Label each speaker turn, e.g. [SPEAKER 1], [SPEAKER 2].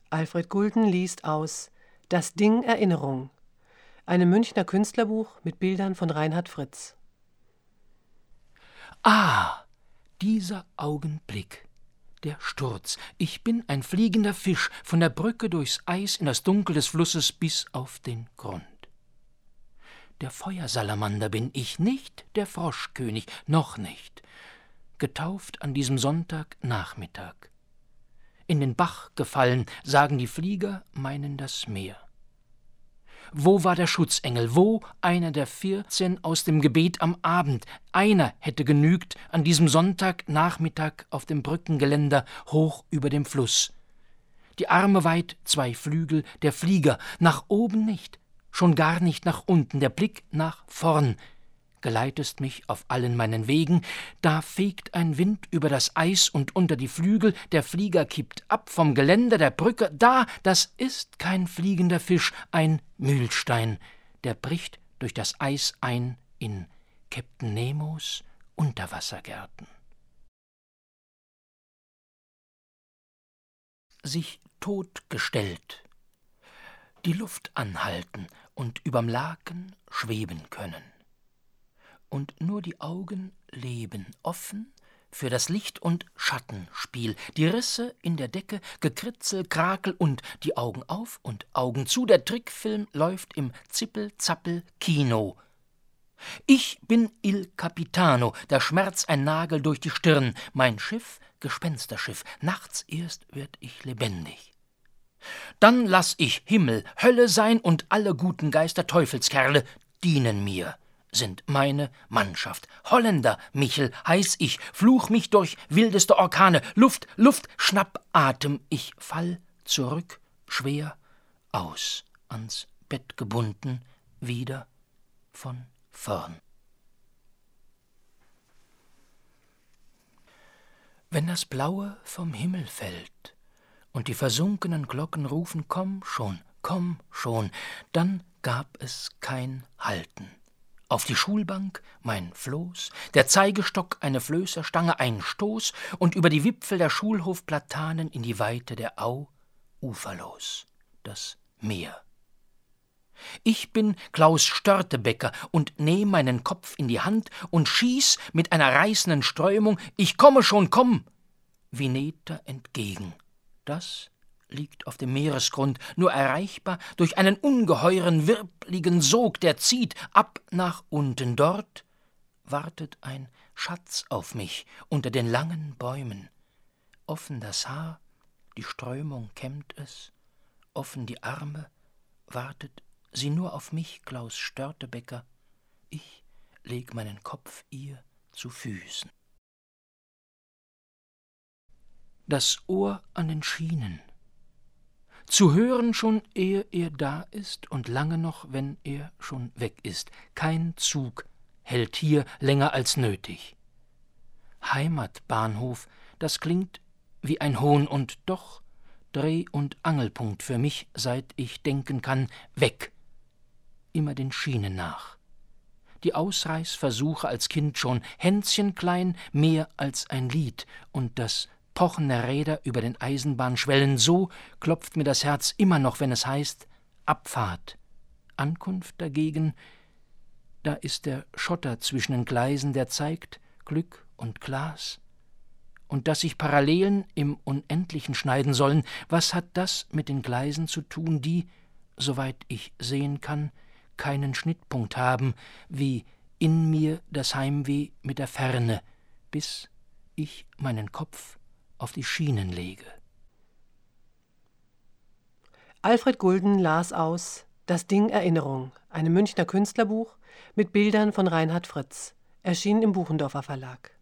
[SPEAKER 1] Alfred Gulden liest aus Das Ding Erinnerung, einem Münchner Künstlerbuch mit Bildern von Reinhard Fritz.
[SPEAKER 2] Ah, dieser Augenblick, der Sturz. Ich bin ein fliegender Fisch, von der Brücke durchs Eis in das Dunkel des Flusses bis auf den Grund. Der Feuersalamander bin ich, nicht der Froschkönig, noch nicht, getauft an diesem Sonntagnachmittag. In den Bach gefallen, sagen die Flieger, meinen das Meer. Wo war der Schutzengel, wo einer der 14 aus dem Gebet am Abend? Einer hätte genügt an diesem Sonntagnachmittag auf dem Brückengeländer hoch über dem Fluss. Die Arme weit, 2 Flügel, der Flieger, nach oben nicht, schon gar nicht nach unten, der Blick nach vorn. Geleitest mich auf allen meinen Wegen, da fegt ein Wind über das Eis und unter die Flügel, der Flieger kippt ab vom Geländer der Brücke, da, das ist kein fliegender Fisch, ein Mühlstein, der bricht durch das Eis ein in Captain Nemos Unterwassergärten. Sich totgestellt, die Luft anhalten und überm Laken schweben können. Und nur die Augen leben offen für das Licht- und Schattenspiel, die Risse in der Decke, Gekritzel, Krakel und die Augen auf und Augen zu, der Trickfilm läuft im Zippel-Zappel-Kino. Ich bin Il Capitano, der Schmerz ein Nagel durch die Stirn, mein Schiff, Gespensterschiff, nachts erst werd ich lebendig. Dann lass ich Himmel, Hölle sein und alle guten Geister, Teufelskerle, dienen mir. Sind meine Mannschaft. Holländer, Michel, heiß ich, fluch mich durch wildeste Orkane, Luft, Luft, Schnappatem, ich fall zurück, schwer, aus, ans Bett gebunden, wieder von vorn. Wenn das Blaue vom Himmel fällt und die versunkenen Glocken rufen, komm schon, dann gab es kein Halten. Auf die Schulbank mein Floß, der Zeigestock eine Flößerstange, ein Stoß und über die Wipfel der Schulhofplatanen in die Weite der Au, uferlos, das Meer. Ich bin Klaus Störtebeker und nehm meinen Kopf in die Hand und schieß mit einer reißenden Strömung, ich komme schon, komm, Vineta entgegen. Das liegt auf dem Meeresgrund, nur erreichbar durch einen ungeheuren, wirbligen Sog, der zieht ab nach unten. Dort wartet ein Schatz auf mich unter den langen Bäumen. Offen das Haar, die Strömung kämmt es, offen die Arme, wartet sie nur auf mich, Klaus Störtebeker. Ich leg meinen Kopf ihr zu Füßen. Das Ohr an den Schienen. Zu hören schon, ehe er da ist und lange noch, wenn er schon weg ist. Kein Zug hält hier länger als nötig. Heimatbahnhof, das klingt wie ein Hohn und doch Dreh- und Angelpunkt für mich, seit ich denken kann, weg. Immer den Schienen nach. Die Ausreißversuche als Kind schon, Hänschen klein, mehr als ein Lied und das Pochen der Räder über den Eisenbahnschwellen, so klopft mir das Herz immer noch, wenn es heißt Abfahrt. Ankunft dagegen, da ist der Schotter zwischen den Gleisen, der zeigt Glück und Glas. Und dass sich Parallelen im Unendlichen schneiden sollen, was hat das mit den Gleisen zu tun, die, soweit ich sehen kann, keinen Schnittpunkt haben, wie in mir das Heimweh mit der Ferne, bis ich meinen Kopf auf die Schienen lege.
[SPEAKER 1] Alfred Gulden las aus Das Ding Erinnerung, einem Münchner Künstlerbuch mit Bildern von Reinhard Fritz, erschienen im Buchendorfer Verlag.